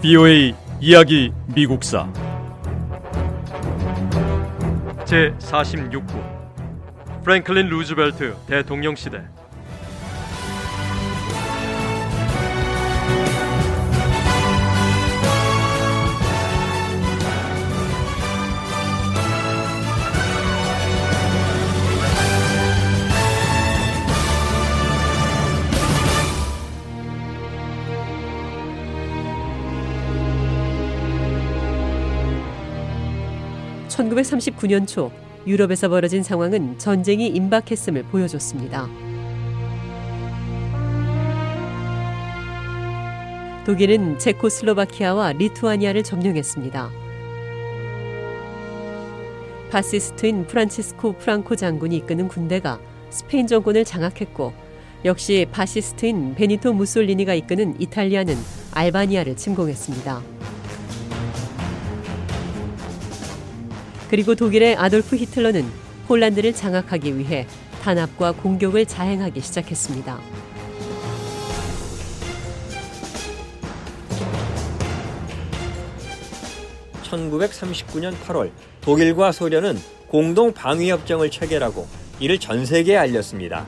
BOA 이야기 미국사 제46부 프랭클린 루즈벨트 대통령 시대. (1939년) 초 유럽에서 벌어진 상황은 전쟁이 임박했음을 보여줬습니다. 독일은 체코슬로바키아와 리투아니아를 점령했습니다. 파시스트인 프란치스코 프랑코 장군이 이끄는 군대가 스페인 정권을 장악했고, 역시 파시스트인 베니토 무솔리니가 이끄는 이탈리아는 알바니아를 침공했습니다. 그리고 독일의 아돌프 히틀러는 폴란드를 장악하기 위해 탄압과 공격을 자행하기 시작했습니다. (1939년 8월) 독일과 소련은 공동 방위협정을 체결하고 이를 전 세계에 알렸습니다.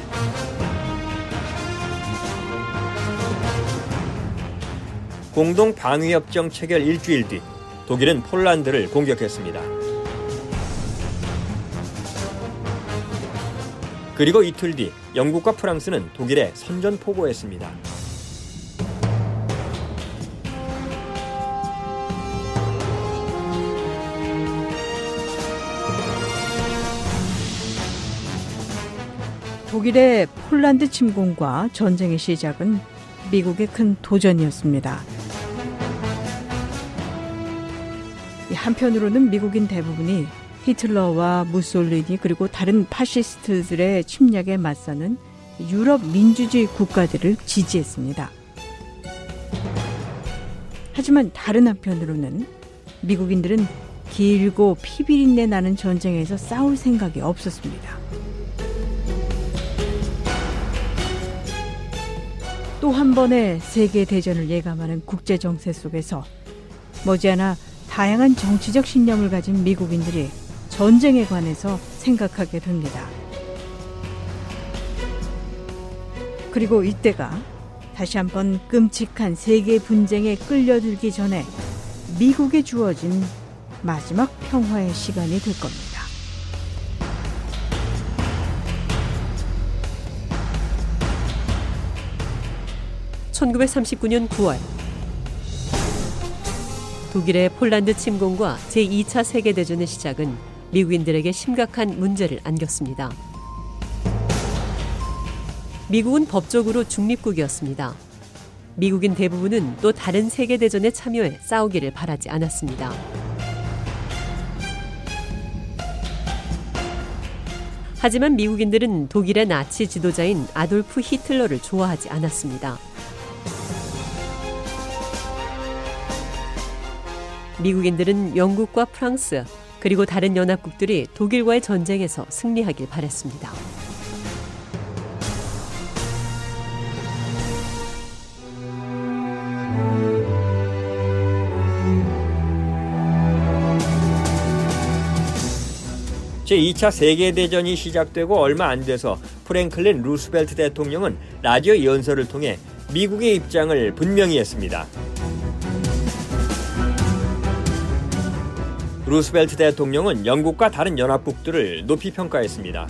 공동 방위협정 체결 일주일 뒤 독일은 폴란드를 공격했습니다. 그리고 이틀 뒤 영국과 프랑스는 독일에 선전포고했습니다. 독일의 폴란드 침공과 전쟁의 시작은 미국의 큰 도전이었습니다. 한편으로는 미국인 대부분이 히틀러와 무솔리니 그리고 다른 파시스트들의 침략에 맞서는 유럽 민주주의 국가들을 지지했습니다. 하지만 다른 한편으로는 미국인들은 길고 피비린내 나는 전쟁에서 싸울 생각이 없었습니다. 또 한 번의 세계대전을 예감하는 국제정세 속에서 머지않아 다양한 정치적 신념을 가진 미국인들이 전쟁에 관해서 생각하게 됩니다. 그리고 이때가 다시 한번 끔찍한 세계 분쟁에 끌려들기 전에 미국에 주어진 마지막 평화의 시간이 될 겁니다. (1939년 9월) 독일의 폴란드 침공과 제2차 세계대전의 시작은 미국인들에게 심각한 문제를 안겼습니다. 미국은 법적으로 중립국이었습니다. 미국인 대부분은 또 다른 세계대전에 참여해 싸우기를 바라지 않았습니다. 하지만 미국인들은 독일의 나치 지도자인 아돌프 히틀러를 좋아하지 않았습니다. 미국인들은 영국과 프랑스 그리고 다른 연합국들이 독일과의 전쟁에서 승리하길 바랐습니다. 제2차 세계대전이 시작되고 얼마 안 돼서 프랭클린 루스벨트 대통령은 라디오 연설을 통해 미국의 입장을 분명히 했습니다. 루스벨트 대통령은 영국과 다른 연합국들을 높이 평가했습니다.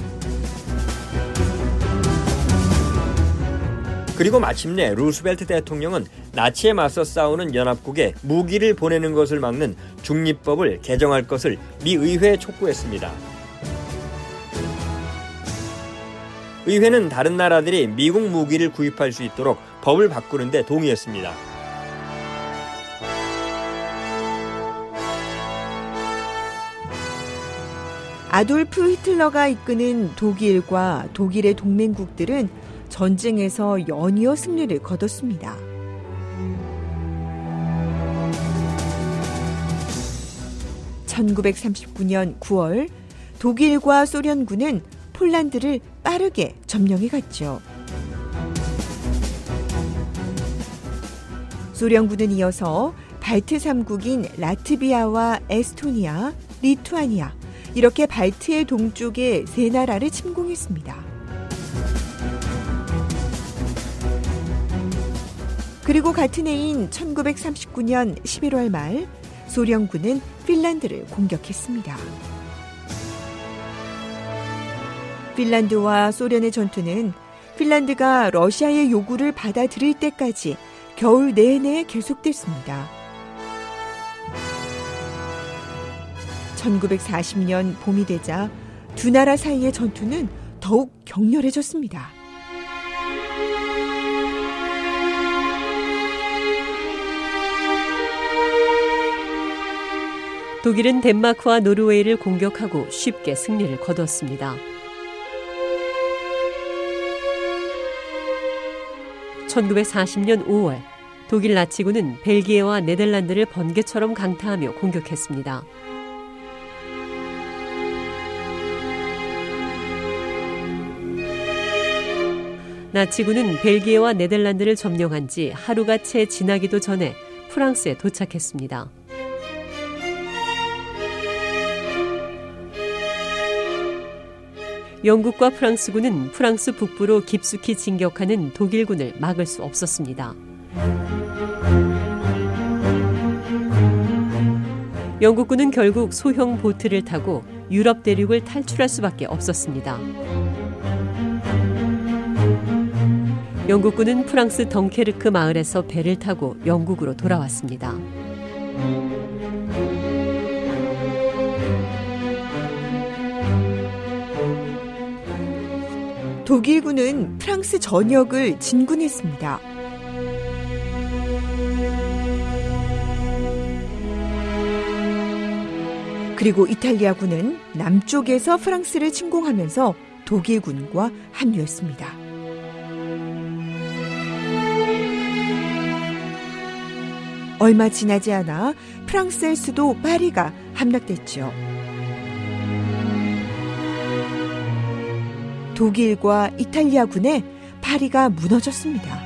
그리고 마침내 루스벨트 대통령은 나치에 맞서 싸우는 연합국에 무기를 보내는 것을 막는 중립법을 개정할 것을 미 의회에 촉구했습니다. 의회는 다른 나라들이 미국 무기를 구입할 수 있도록 법을 바꾸는 데 동의했습니다. 아돌프 히틀러가 이끄는 독일과 독일의 동맹국들은 전쟁에서 연이어 승리를 거뒀습니다. (1939년 9월) 독일과 소련군은 폴란드를 빠르게 점령해 갔죠. 소련군은 이어서 발트 3국인 라트비아와 에스토니아, 리투아니아 이렇게 발트의 동쪽의 세 나라를 침공했습니다. 그리고 같은 해인 1939년 11월 말 소련군은 핀란드를 공격했습니다. 핀란드와 소련의 전투는 핀란드가 러시아의 요구를 받아들일 때까지 겨울 내내 계속됐습니다. 1940년 봄이 되자 두 나라 사이의 전투는 더욱 격렬해졌습니다. 독일은 덴마크와 노르웨이를 공격하고 쉽게 승리를 거뒀습니다. 1940년 5월 독일 나치군은 벨기에와 네덜란드를 번개처럼 강타하며 공격했습니다. 나치군은 벨기에와 네덜란드를 점령한 지 하루가 채 지나기도 전에 프랑스에 도착했습니다. 영국과 프랑스군은 프랑스 북부로 깊숙이 진격하는 독일군을 막을 수 없었습니다. 영국군은 결국 소형 보트를 타고 유럽 대륙을 탈출할 수밖에 없었습니다. 영국군은 프랑스 덩케르크 마을에서 배를 타고 영국으로 돌아왔습니다. 독일군은 프랑스 전역을 진군했습니다. 그리고 이탈리아군은 남쪽에서 프랑스를 침공하면서 독일군과 합류했습니다. 얼마 지나지 않아 프랑스의 수도 파리가 함락됐죠. 독일과 이탈리아군의 파리가 무너졌습니다.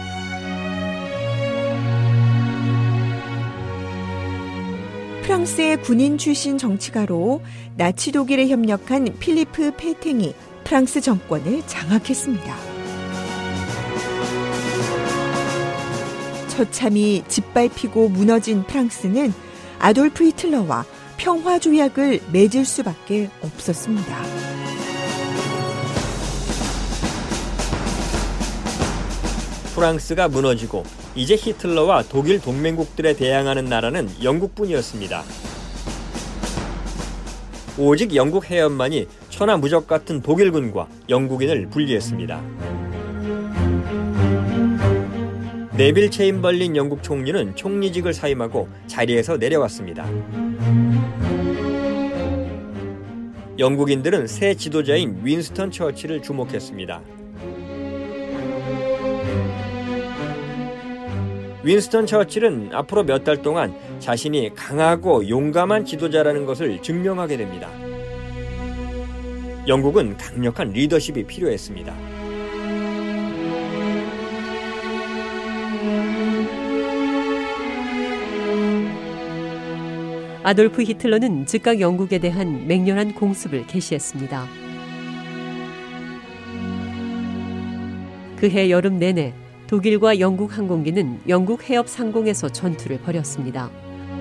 프랑스의 군인 출신 정치가로 나치 독일에 협력한 필리프 페탱이 프랑스 정권을 장악했습니다. 처참히 짓밟히고 무너진 프랑스는 아돌프 히틀러와 평화조약을 맺을 수밖에 없었습니다. 프랑스가 무너지고 이제 히틀러와 독일 동맹국들에 대항하는 나라는 영국뿐이었습니다. 오직 영국 해협만이 천하무적 같은 독일군과 영국인을 분리했습니다. 네빌 체인벌린 영국 총리는 총리직을 사임하고 자리에서 내려왔습니다. 영국인들은 새 지도자인 윈스턴 처칠을 주목했습니다. 윈스턴 처칠은 앞으로 몇 달 동안 자신이 강하고 용감한 지도자라는 것을 증명하게 됩니다. 영국은 강력한 리더십이 필요했습니다. 아돌프 히틀러는 즉각 영국에 대한 맹렬한 공습을 개시했습니다. 그해 여름 내내 독일과 영국 항공기는 영국 해협 상공에서 전투를 벌였습니다.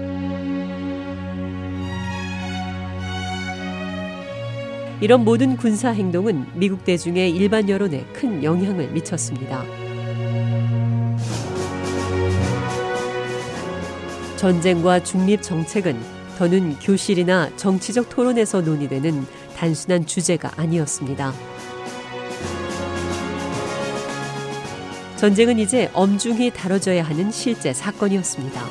이런 모든 군사 행동은 미국 대중의 일반 여론에 큰 영향을 미쳤습니다. 전쟁과 중립 정책은 더는 교실이나 정치적 토론에서 논의되는 단순한 주제가 아니었습니다. 전쟁은 이제 엄중히 다뤄져야 하는 실제 사건이었습니다.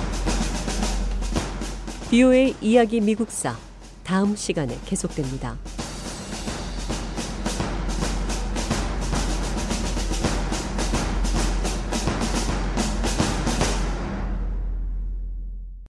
BOA 이야기 미국사 다음 시간에 계속됩니다.